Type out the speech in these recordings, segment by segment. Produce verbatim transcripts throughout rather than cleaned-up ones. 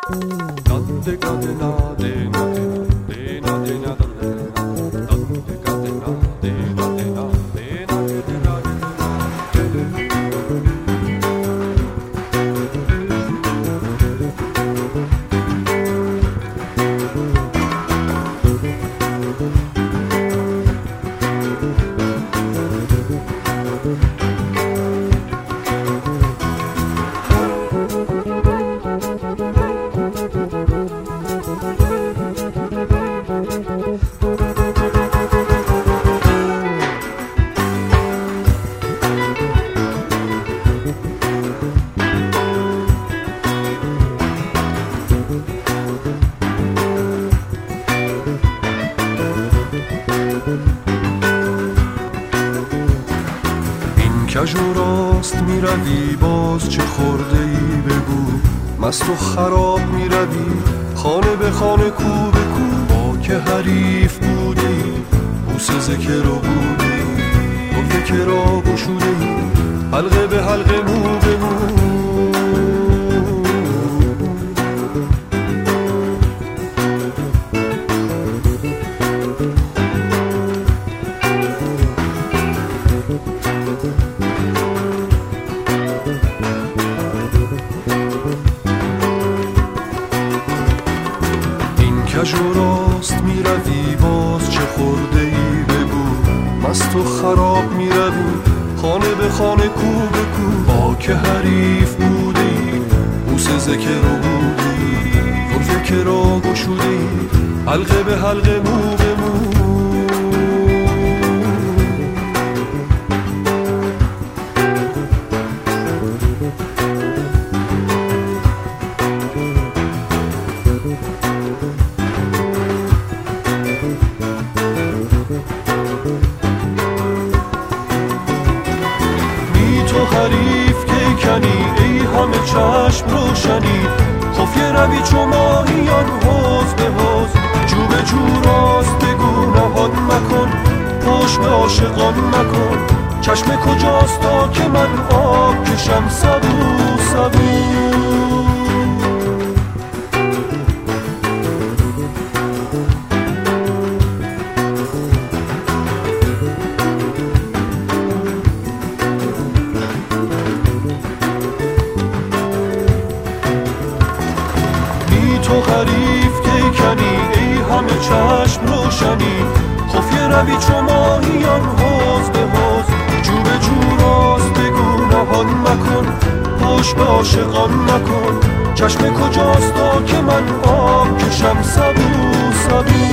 کجو راست می روی باز چه خورده ای بگو، مست و خراب می روی خانه به خانه کو به کو. با که حریف بوده ای بوس ذکر رو بوده ای، و فکر را گشوده ای حلقه به حلقه مو به مو. کجو راست می روی باز چه خورده ای بگو، مست و خراب می روی خانه به خانه کو به کو. با که حریف بوده ای بوس ذکر رو بوده ای، و فکر را گشوده ای حلقه به حلقه مو به مو. حریف که کنی ای همه چشم روشنی، خفیه روی چو ماهیان حوض به حوض. جو به جو راست بگو نهان مکن، پشت به عاشقان مکن. چشم کجاست تا که من آب کشم سبو سبو. تو حریف که کنی ای همه چشم روشنی، خفیه روی چو ماهیان حوض به حوض. جو به جو راست بگو نهان مکن، پشت به عاشقان مکن. چشم کجاست تا که من آب کشم سبو سبو.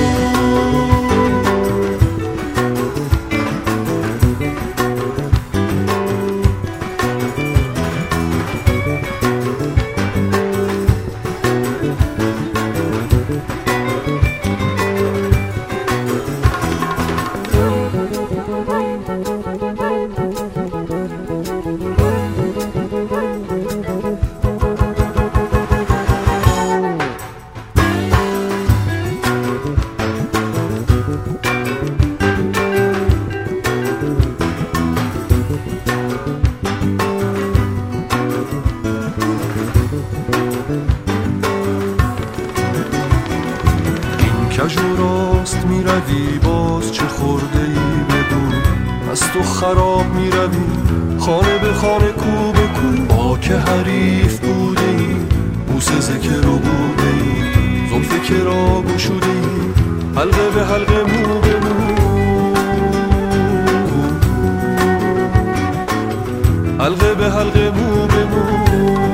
کجو راست می روی باز چه خورده ای بگو، مست و خراب می روی خانه به خانه کو به کو. با که حریف بوده ای بوس ذکر رو بوده ای، زلف که را گشوده ای حلقه به حلقه مو به مو. حلقه به حلقه مو به مو.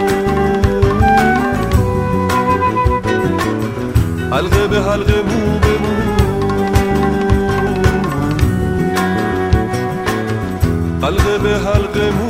حلقه به حلقه مو به مو. حلقه به حلقه مو